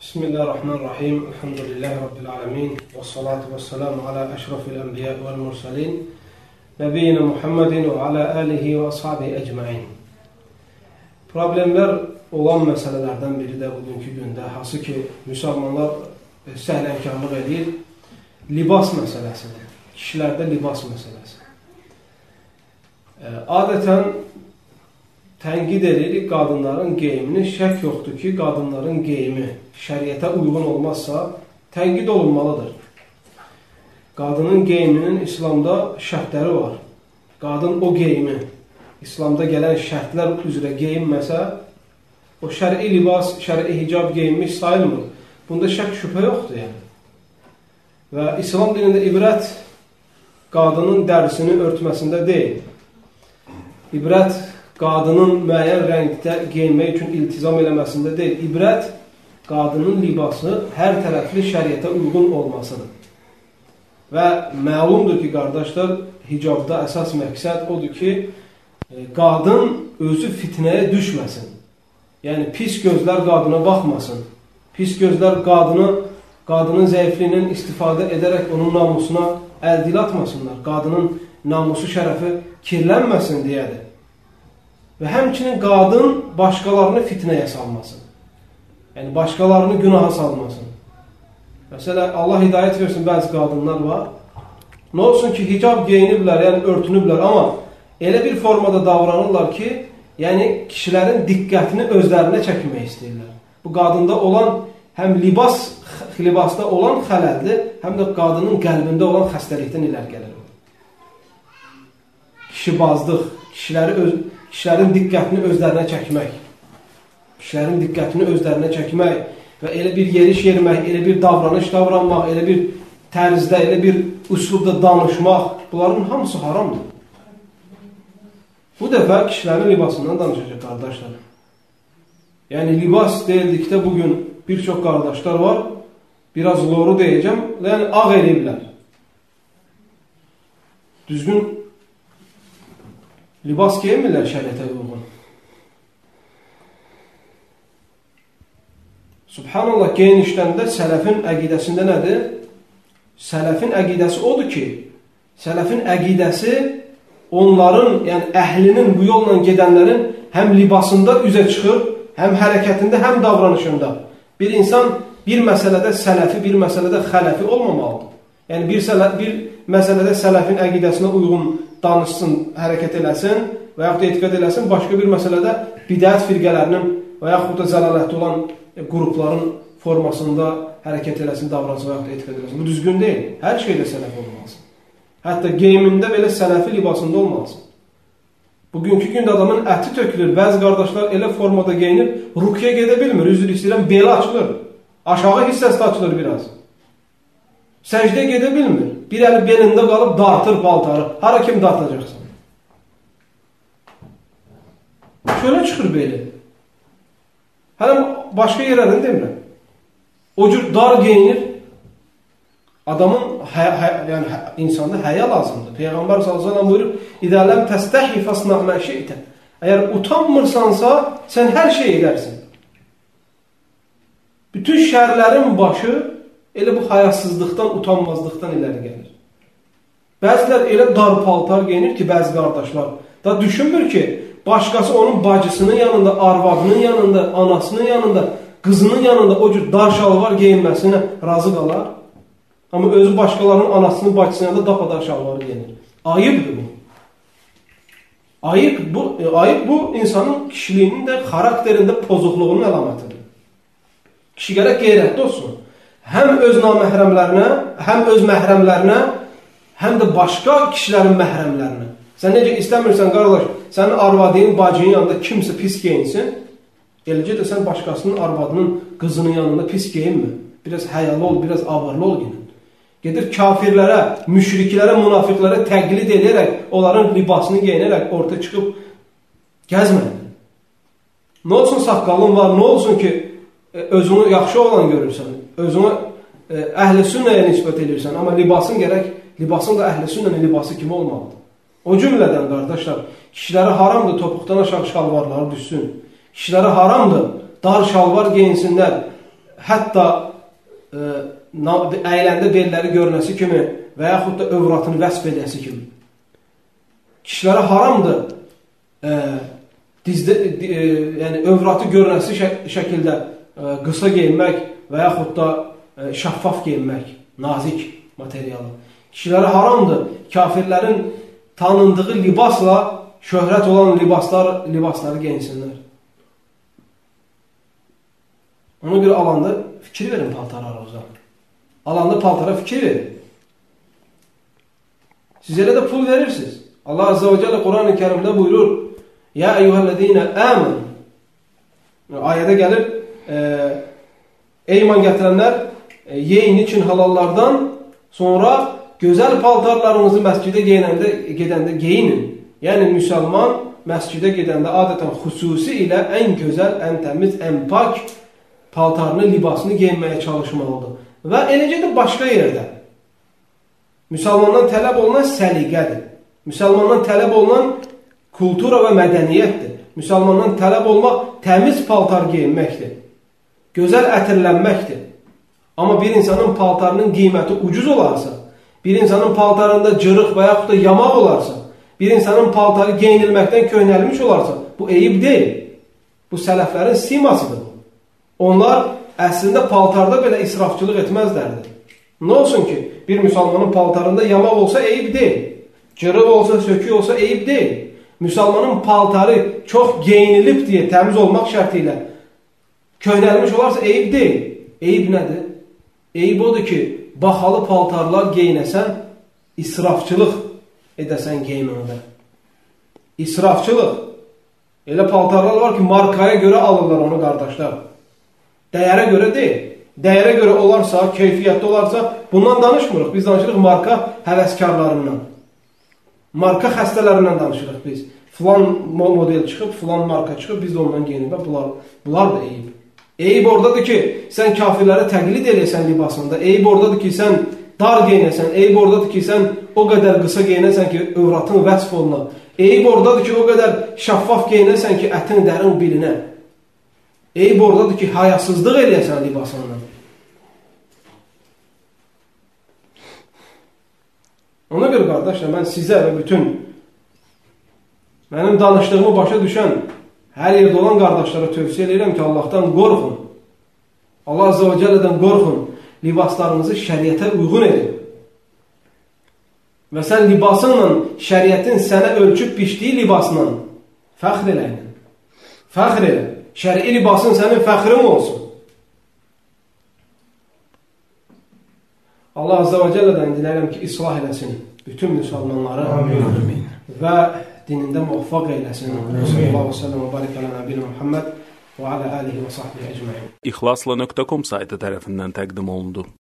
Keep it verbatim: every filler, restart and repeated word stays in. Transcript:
Bismillahirrahmanirrahim. Elhamdülillahi Rabbil alemin. Və salatu və selamu ala əşrafil ənbiya vəl mursalin. Nəbiyyina Muhammedin və ala alihi və ashabihi əcmain. Problemlər olan məsələlərdən biri də bugünkü gündə, hansı ki, müsəlmanlar səhlənkarlıq edir, libas məsələsidir. Kişilərdə libas məsələsi. Adətən tənqid edirik qadınların geyimini. Şək yoxdur ki, qadınların geyimi şəriətə uyğun olmazsa tənqid olunmalıdır. Qadının geyiminin İslamda şərtləri var. Qadın o geyimi, İslamda gələn şərtlər üzrə geyinməsə, o şəri libas, şəri hicab geyinmiş sayılmır. Bunda şək şübhə yoxdur yəni. Və İslam dinində ibrət qadının dərisini örtməsində deyil. İbrət qadının müəyyən rəngdə geyinmək üçün iltizam eləməsində deyil. İbrət qadının libası hər tərəfli şəriətə uyğun olmasıdır. Və məlumdur ki, qardaşlar, hicabda əsas məqsəd odur ki, qadın özü fitnəyə düşməsin. Yəni, pis gözlər qadına baxmasın. Pis gözlər qadını, qadının zəifliyindən istifadə edərək onun namusuna əldil atmasınlar. Qadının namusu şərəfi kirlənməsin deyədir. Və həmçinin qadın başqalarını fitnəyə salmasın. Yəni, başqalarını günaha salmasın. Məsələn, Allah hidayət versin, bəzi qadınlar var. Nə olsun ki, hicab geyiniblər, yəni örtünüblər, amma elə bir formada davranırlar ki, yəni kişilərin diqqətini özlərinə çəkmək istəyirlər. Bu, qadında olan, həm libas, libasda olan xələldir, həm də qadının qəlbində olan xəstəlikdən ilər gəlir. Kişibazlıq, kişiləri öz... Kişilərin diqqətini özlərinə çəkmək, kişilərin diqqətini özlərinə çəkmək və elə bir yeriş yermək, elə bir davranış davranmaq, elə bir tərzdə, elə bir üslubda danışmaq, bunların hamısı haramdır. Bu dəfə kişilərin libasından danışacaq qardaşlar. Yəni, libas deyildikdə bugün bir çox qardaşlar var, biraz loru deyəcəm, yəni ağ eləyiblər. Düzgün libas geyinmirlər şəriətə uyğun. Subhanallah, geyinişləndə sələfin əqidəsində nədir? Sələfin əqidəsi odur ki, sələfin əqidəsi onların, yəni əhlinin, bu yolla gedənlərin həm libasında üzə çıxır, həm hərəkətində, həm davranışında. Bir insan bir məsələdə sələfi, bir məsələdə xələfi olmamalıdır. Yəni, bir, sələ, bir məsələdə sələfin əqidəsinə uyğun danışsın, hərəkət eləsin və yaxud da etiqad eləsin, başqa bir məsələdə bidət firqələrinin və yaxud da zəlalətli olan qrupların formasında hərəkət eləsin, davransın və yaxud da etiqad eləsin. Bu düzgün deyil. Hər şeydə sələfi olmalısın. Hətta geyimində belə sələfi libasında olmalısın. Bugünkü gündə adamın əti tökülür. Bəzi qardaşlar elə formada geyinir, rukiyə gedə bilmir. Üzr istəyirəm, beli açılır. Aşağı hissəsi də açılır biraz. Səcdə gedə bilmir. Bir əli belində qalıb dartır paltarı. Hara kim dartacaqsan? Şöyle çıxır beli. Hələ başqa yerlərini demirəm. O cür dar geyinir. Adamın, hə, hə, yəni insanda həya lazımdır. Peyğəmbər sallallahu əleyhi və səlləm buyurur: "İzə ləm təstəhi fasna mə şi'tə." Əgər utanmırsansa, sən hər şey edərsən. Bütün şərlərin başı elə bu hayasızlıqdan, utanmazlıqdan iləri gəlir. Bəzilər elə dar paltar geyinir ki, bəzi qardaşlar da düşünmür ki, başqası onun bacısının yanında, arvadının yanında, anasının yanında, qızının yanında o cür dar şalvar geyinməsinə razı qalar. Amma özü başqalarının anasının, bacısının yanında dapadar şalvarı geyinir. Ayıbdır bu. Ayıb bu, ayıb bu insanın kişiliyinin də xarakterində pozukluğunun əlamətidir. Kişi gərək qeyrətli olsun. Həm öz naməhrəmlərinə, həm öz məhrəmlərinə, həm də başqa kişilərin məhrəmlərinə. Sən necə istəmirsən, qardaş, sənin arvadının, bacının yanında kimsə pis geyinsin, eləcə də sən başqasının arvadının, qızının yanında pis geyinmə. Biraz həyalı ol, biraz avarlı ol ginin. Gedir kafirlərə, müşriklərə, münafiqlərə təqlid edərək, onların libasını geyinərək ortaya çıxıb gəzmə. Nə olsun saqqalın var, nə olsun ki, özünü yaxşı olan görürsən, özünü əhl-i sünnəyə nisbət edirsən, amma libasın gərək, libasın da əhl-i sünnənin libası kimi olmalıdır. O cümlədən, qardaşlar, kişilərə haramdır topuqdan aşağı şalvarları düşsün. Kişilərə haramdır dar şalvar geyinsinlər, hətta ə, əyləndə belləri görünəsi kimi və yaxud da övratını vəsf edəsi kimi. Kişilərə haramdır ə, dizdə, ə, yəni övratı görünəsi şək şəkildə ə, qısa geyinmək və yaxud da ə, şəffaf geyinmək, nazik materialı. Kişilərə haramdır kafirlərin tanındığı libasla şöhrət olan libaslar, libasları geyinsinlər. Ona görə alanda fikir verin paltarlarınıza. Alanda paltara fikir verin. Siz elə də pul verirsiniz. Allah Azze ve Celle Quran-ı Kerim'de buyurur: Ya eyyuhellezine amen. Ayədə gəlir, e, ey iman gətirənlər, e, yeyin için halallardan sonra gözəl paltarlarınızı məscidə geyinəndə, gedəndə geyinin. Yəni, müsəlman məscidə gedəndə adətən xüsusi ilə ən gözəl, ən təmiz, ən pak paltarını, libasını geyinməyə çalışmalıdır. Və eləcə də başqa yerdə. Müsəlmandan tələb olunan səliqədir. Müsəlmandan tələb olunan kultura və mədəniyyətdir. Müsəlmandan tələb olmaq təmiz paltar geyinməkdir. Gözəl ətirlənməkdir. Amma bir insanın paltarının qiyməti ucuz olarsa, bir insanın paltarında cırıq və yaxud da yamaq olarsa, bir insanın paltarı geyinilməkdən köhnəlmiş olarsa, bu eyib deyil. Bu sələflərin simasıdır. Onlar əslində paltarda belə israfçılıq etməzlərdir. Nə olsun ki, bir müsəlmanın paltarında yamaq olsa eyib deyil. Cırıq olsa, sökük olsa eyib deyil. Müsəlmanın paltarı çox geyinilib deyə təmiz olmaq şərti ilə köhnəlmiş olarsa eyib deyil. Eyib nədir? Eyib odur ki, baxalı paltarlar geyinəsən, israfçılıq edəsən geyinəndə. İsrafçılıq. Elə paltarlar var ki, markaya görə alırlar onu qardaşlar. Dəyərə görə deyil. Dəyərə görə olarsa, keyfiyyətli olarsa, bundan danışmırıq. Biz danışırıq marka həvəskarlarından. Marka xəstələrindən danışırıq biz. Filan model çıxıb, filan marka çıxıb, biz də ondan geyinib. Bunlar, bunlar da eyib. Eyib oradadır ki, sən kafirlərə təqlid eləyəsən libasında. Eyib oradadır ki, sən dar geyinəsən. Eyib oradadır ki, sən o qədər qısa geyinəsən ki, övratın vəsf oluna. Eyib oradadır ki, o qədər şəffaf geyinəsən ki, ətin dərin bilinə. Eyib oradadır ki, hayasızlıq eləyəsən libasından. Ona görə qardaşlar, mən sizə və bütün mənim danışdığımı başa düşən hər yerdə olan qardaşlara tövsiyə edirəm ki, Allahdan qorxun. Allah Azze ve Celle'dən qorxun. Libaslarınızı şəriətə uyğun edin. Və sən libasınla, şəriətin sənə ölçüb biçdiyi libasla fəxr eləyin. Fəxr elə. Şəri libasın sənin fəxrin olsun. Allah Azze ve Celle'dən diləyirəm ki, islah eləsin bütün müsəlmanları. Amin. Və dinində muvaffaq eyləsin. Sallallahu aleyhi ve sellem və barik alə nəbiyyə Muhammed və alə alihi və sahbihi ecmaîn. İxlasla nöqtə com saytı tərəfindən təqdim olundu.